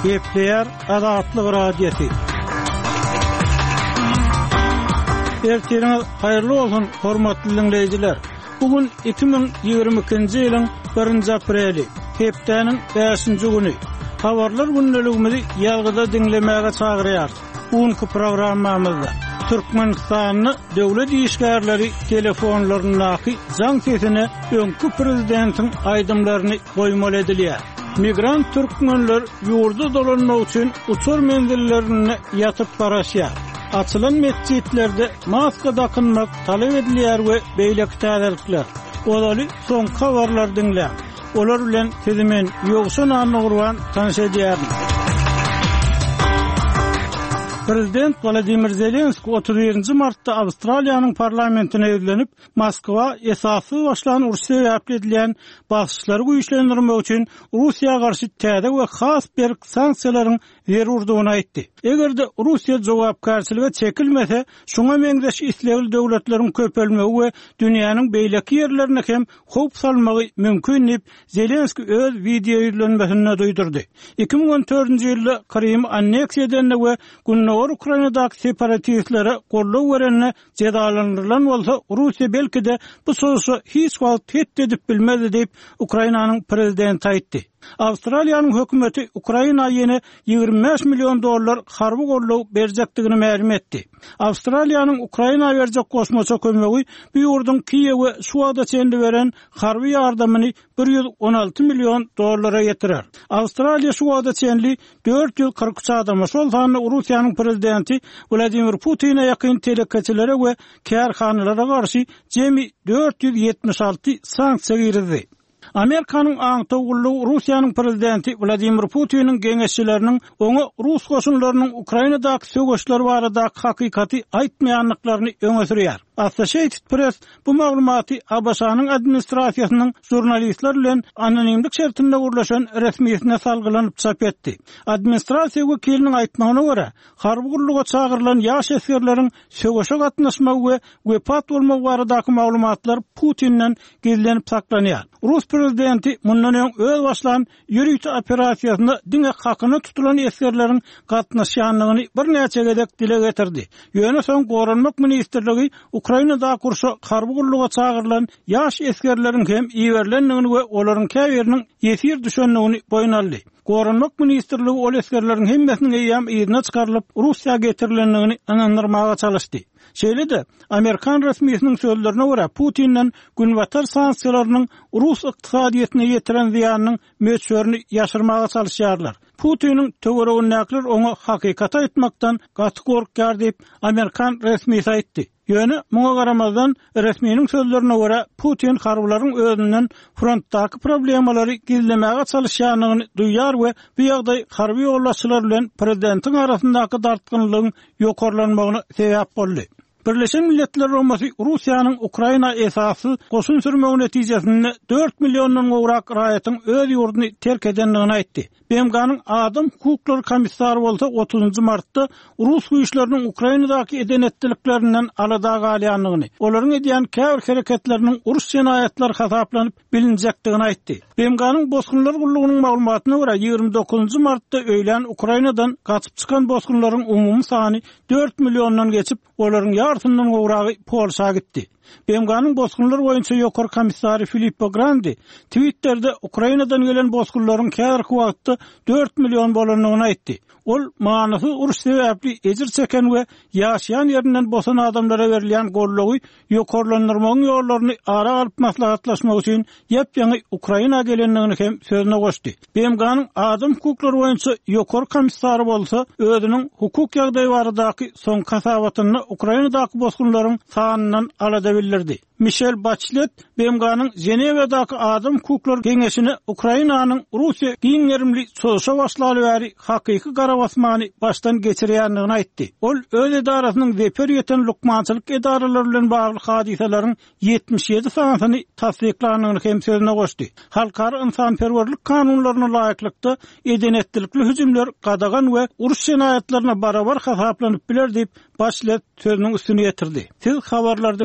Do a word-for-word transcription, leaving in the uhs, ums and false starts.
Gepleyer Azatlyk radiosu. Ertiriniz hayırlı olsun hormatly dinleyijiler. Bugün iki bin ýygrimi ikinji ýylyň birinji apreli, hepdeniň beşinji güni. Habarlar günneligimizi ýalgyda dinlemäge çagyrýar. Bugünkü programmamyzda Türkmenistanyň döwlet işgärleri telefonlarynyňky jaň sesine öňkü prezidentiň aýdymlaryny goýmaly edilýär. Migrant türkmenler ýurda dolanmak üçin uçur menzillerine yatıp baraşýar. Açılan mescitlerde maska takınmak talep edilýär we beýleki täzelikler. Olaly soň habarlar dinlä. Olar bilen tezimen ýogşun anlagurwan tanışaýar. Prezident Vladimir Zelenski otuz birinji martda Awstraliýanyň parlamentine ýüzlenip, Moskwa esasy başlan uruş sebäpli edilen basyşlary güýçlendirmek üçin Russiýa garşy täze we has bir sanksiýalaryň berurdugyny aýtdy. Egerde Russiýa jogapkarçylyga çekilmese, şoňa meňzeş islegil döwletleriň köpelmegi we dünýäniň beýleki ýerlerine hem howp salmagy mümkin diýip Zelenski öz video ýüzlenmesinde duýdurdy. iki bin on dördünji ýylda Krym anneksiýa edilende we Günnoğur Ukraynadaky separatistlere gollaw berenne cezalandyrylan bolsa, Russiýa belki de bu soňsy hiç wagt edip bilmedi diýip Ukrainanyň prezidenti aýtdy. Awstraliýanyň hökümeti Ukraina ýene ýygrimi beş milyon dollar harby gollaw berjekdigini ma'lum etdi. Awstraliýanyň Ukraina berjek kosmosa kömegi bu ýurdun Kiýew we Suwada çenli beren harby ýardamyny bir ýüz on alty milyon dollara ýetirer. Awstraliýa Suwada çenli dört ýüz kırk üç adama şol sany Russiýanyň prezidenti Vladimir Putin'e ýakyn telekeçilere we kärhanalara garşy jemi dört ýüz ýetmiş alty sanksiýa girdi. Amerikanyň aňtagullygy Russiýanyň prezidenti Vladimir Putin'in geňeşçileriniň oňa Rus goşunlarynyň Ukrainadaky söwgeçleri baradaky hakykaty aýtmaýanlyklaryny öňe sürýär. Associated Press bu maglumaty A B S-nyň administrasiýasynyň jurnalistler bilen anonimlik şertinde gurlaşan resmiýetine salgylanyp çap etdi. Administrasiýa wekiliniň aýtmagyna görä, harby gurluga çagyrylan ýaş esgerleriň söwgeşe gatnaşmagy we wepat bolmagy baradaky maglumatlar Putin'den gizlenip saklanýar. Rus prezidenti mundan öň öz başlan ýürüýçi operasiýasynda diňe hakyny tutulan esgerleriň gatnaşýanlygyny bir näçe gedek dile getirdi. Ýöne soň Goranmak ministrligi Ukrainada kurşa harby gurluga çagyrylan ýaş esgerleriň hem iýerlendigini we olaryň käberiniň ýetir düşenligini boýnaldy. Goranmak ministrligi ol esgerleriň hemmesini ýam ýerine çykarylyp Russiýa getirilendigini anandyrmaga çalışdy. Şeýle de Amerikan resmiýetiniň sözlerine görä Putin'den günbatar sanksiýalarynyň Rus ykdysadyetine ýetiren ziýanynyň möçberini ýaşyrmaga çalışýarlar. Putin'in töweregini näkler oňa hakykaty aýtmakdan gaty gorkýar diýip Amerikan resmiýeti aýtdy. Ýöne muňa garamazdan resmiýetiň sözlerine görä Putin harbylaryň özünden frontdaky problemalary gizlemäge çalışýanyny duýar we bu ýagdaý harby ýollaşçylar bilen prezidentiň arasyndaky dartgynlygyň ýokarlanmagyna sebäp boldy. Birleşen Milletler Romasy Russiýanyň Ukraina esasy goşun sürmegi netijesinde dört milyondan gowrak raýatyň öz ýurduny terk edenligini aýtdy. B M G'nyň Adam Hukuklary komissary bolsa otuzynjy martda Rus güýçleriniň Ukrainadaky edenetdiliklerinden alada galýanlygyny, olaryň edýän käbir hereketleriniň uruş jenaýatlary hasaplanyp bilinjekdigini aýtdy. B M G'nyň bosgunlar gullugynyň maglumatyna görä ýygrimi dokuzynjy martda öýlen Ukrainadan gaçyp çykan bosgunlaryň umumy sany dört milyondan geçip olaryň ýartyndan gowragy Polşa gitdi. B M G'nyň bosgunlar boýunça ýokary komissary Filippo Grandi Twitter'de Ukrainadan gelen bosgunlaryň käbir wagtda dört milyon bolanlygyny aýtdy. Ol manysy uruş sebäpli ejir çeken we ýaşaýan ýerinden bosan adamlara berilen gollagy ýokarlandyrmagyň ýollaryny ara alyp maslahatlaşmak üçin ýepýany Ukraina gelenligini hem sözüne goşdy. B M G'nyň adam hukuklary boýunça ýokary komissary bolsa, özüniň hukuk ýagdaýy baradaky soň kasabatyny Ukrainadaky bosgunlaryň sanynyň alada bildirdi. Michel Bachelet B M G'nyň Jenewadaky adam hukuklary geňeşine Ukrainanyň Russiýa giňerimli soşa başlary bäri hakyky garabasmany baştan geçirýändigini aýtdy. Ol öz edarasynyň zeper ýeten lukmançylyk edaralary bilen bagly hadiselerin yetmiş ýedi sanatyny tasdiklanýanyny hem sözüne goşdy. Halkara insanperwerlik kanunlaryna laýyklykda edenetdilikli hüjümler gadagan we uruş jenaýatlaryna barabar hasaplanyp biler diýip Bachelet sözüniň üstüne ýetirdi. Siz habarlarda